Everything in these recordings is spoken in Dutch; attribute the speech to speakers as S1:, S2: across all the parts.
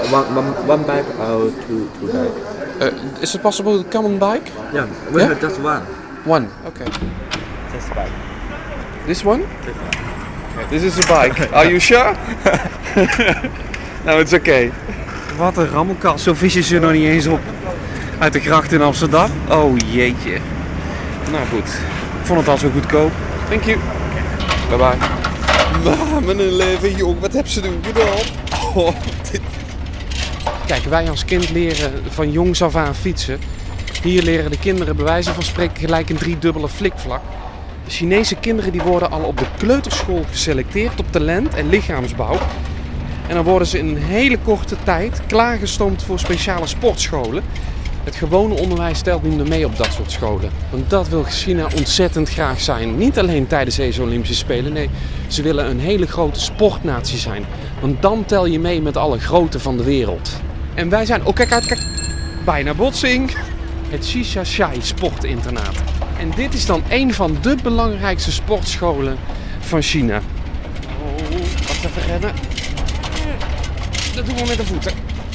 S1: one bike or two bike?
S2: Is it possible to come on bike?
S1: Yeah, we have just one.
S2: One, okay.
S1: Just bike.
S2: This one? Okay, this is a bike. Are you sure? No, it's okay. Wat een rammelkast, zo vis je ze nog niet eens op. Uit de gracht in Amsterdam. Oh jeetje. Nou goed, ik vond het al zo goedkoop. Thank you. Bye bye. Nou, mijn leven jong, wat heb ze doen gedaan? Oh, Kijk, wij als kind leren van jongs af aan fietsen. Hier leren de kinderen bij wijze van spreken gelijk een driedubbele flikvlak. De Chinese kinderen die worden al op de kleuterschool geselecteerd op talent en lichaamsbouw. En dan worden ze in een hele korte tijd klaargestoomd voor speciale sportscholen. Het gewone onderwijs telt niet meer mee op dat soort scholen. Want dat wil China ontzettend graag zijn. Niet alleen tijdens deze Olympische Spelen. Nee, ze willen een hele grote sportnatie zijn. Want dan tel je mee met alle groten van de wereld. En wij zijn... Oh, kijk uit, kijk. Bijna botsing. Het Xishashai sportinternaat. En dit is dan een van de belangrijkste sportscholen van China. Oh, wacht even rennen. Dat doen we met de voeten.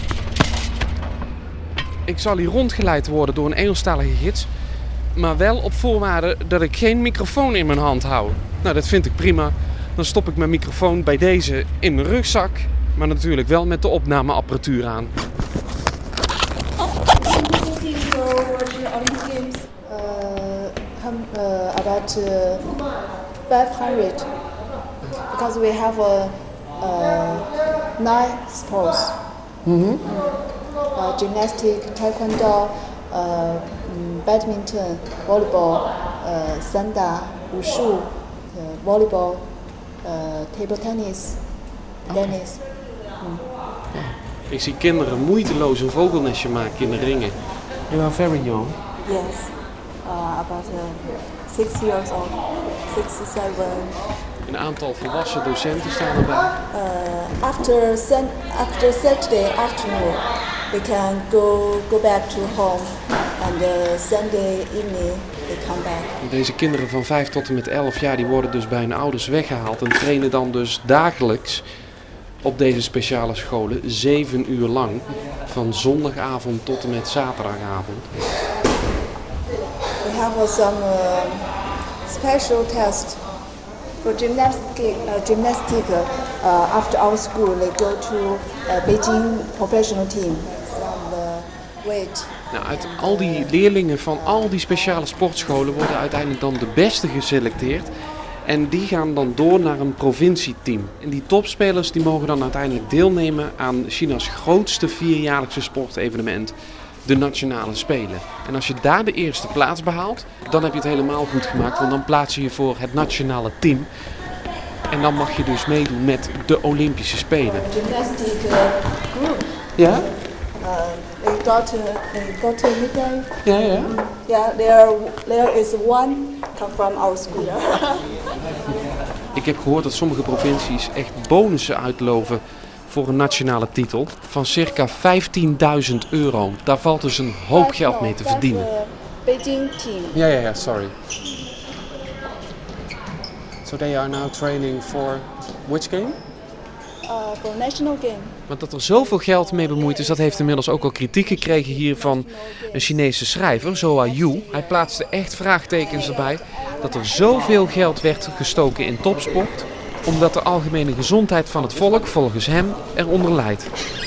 S2: Ik zal hier rondgeleid worden door een Engelstalige gids. Maar wel op voorwaarde dat ik geen microfoon in mijn hand hou. Nou, dat vind ik prima. Dan stop ik mijn microfoon bij deze in mijn rugzak. Maar natuurlijk wel met de opnameapparatuur aan.
S3: About 500 because we have 9 sports. Gymnastics, taekwondo, badminton, volleyball, sanda, wushu, volleyball, table tennis, tennis.
S2: Ik zie kinderen moeiteloos een vogelnestje maken in de ringen. You are very young.
S3: Yes, about 6 years old, 6, 7.
S2: Een aantal volwassen docenten staan erbij.
S3: After Saturday afternoon, we can go back to home, and Sunday evening they come back.
S2: Deze kinderen van 5 tot en met 11 jaar die worden dus bij hun ouders weggehaald en trainen dan dus dagelijks op deze speciale scholen 7 uur lang, van zondagavond tot en met zaterdagavond.
S3: We have some special test for gymnastic. After our school, they go to Beijing professional team from the weight.
S2: Nou, uit al die leerlingen van al die speciale sportscholen worden uiteindelijk dan de beste geselecteerd. En die gaan dan door naar een provincieteam. En die topspelers die mogen dan uiteindelijk deelnemen aan China's grootste 4-jaarlijkse sportevenement, de Nationale Spelen. En als je daar de eerste plaats behaalt, dan heb je het helemaal goed gemaakt. Want dan plaats je je voor het nationale team. En dan mag je dus meedoen met de Olympische Spelen.
S3: Gymnastic group.
S2: Ja?
S3: They got a medal.
S2: Ja, ja.
S3: Yeah, there is one come from our school.
S2: Ik heb gehoord dat sommige provincies echt bonussen uitloven voor een nationale titel van circa €15.000. Daar valt dus een hoop geld mee te verdienen.
S3: Beijing team.
S2: Ja, sorry. So they are now training for which game?
S3: For national game.
S2: Want dat er zoveel geld mee bemoeid is, dat heeft inmiddels ook al kritiek gekregen hier van een Chinese schrijver, Zoa Yu. Hij plaatste echt vraagtekens erbij dat er zoveel geld werd gestoken in topsport, omdat de algemene gezondheid van het volk, volgens hem, eronder lijdt.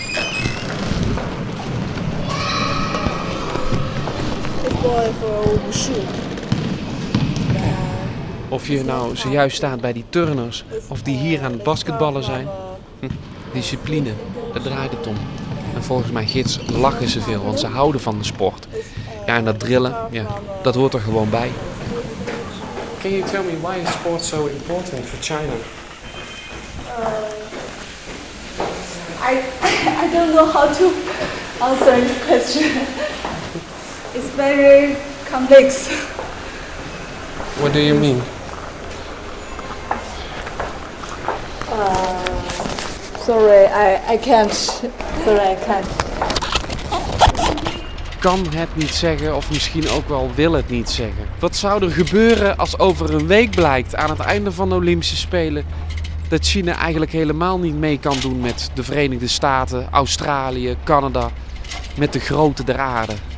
S2: Of je nou zojuist staat bij die turners, of die hier aan het basketballen zijn. Discipline, daar draait het om. En volgens mijn gids lachen ze veel, want ze houden van de sport. Ja, en dat drillen, ja, dat hoort er gewoon bij. Can you tell me why is sport so important for China?
S3: I don't know how to answer this question. It's very complex.
S2: What do you mean?
S3: Sorry, I can't. Sorry, I can't.
S2: Kan het niet zeggen of misschien ook wel wil het niet zeggen. Wat zou er gebeuren als over een week blijkt aan het einde van de Olympische Spelen dat China eigenlijk helemaal niet mee kan doen met de Verenigde Staten, Australië, Canada. Met de grote der aarde.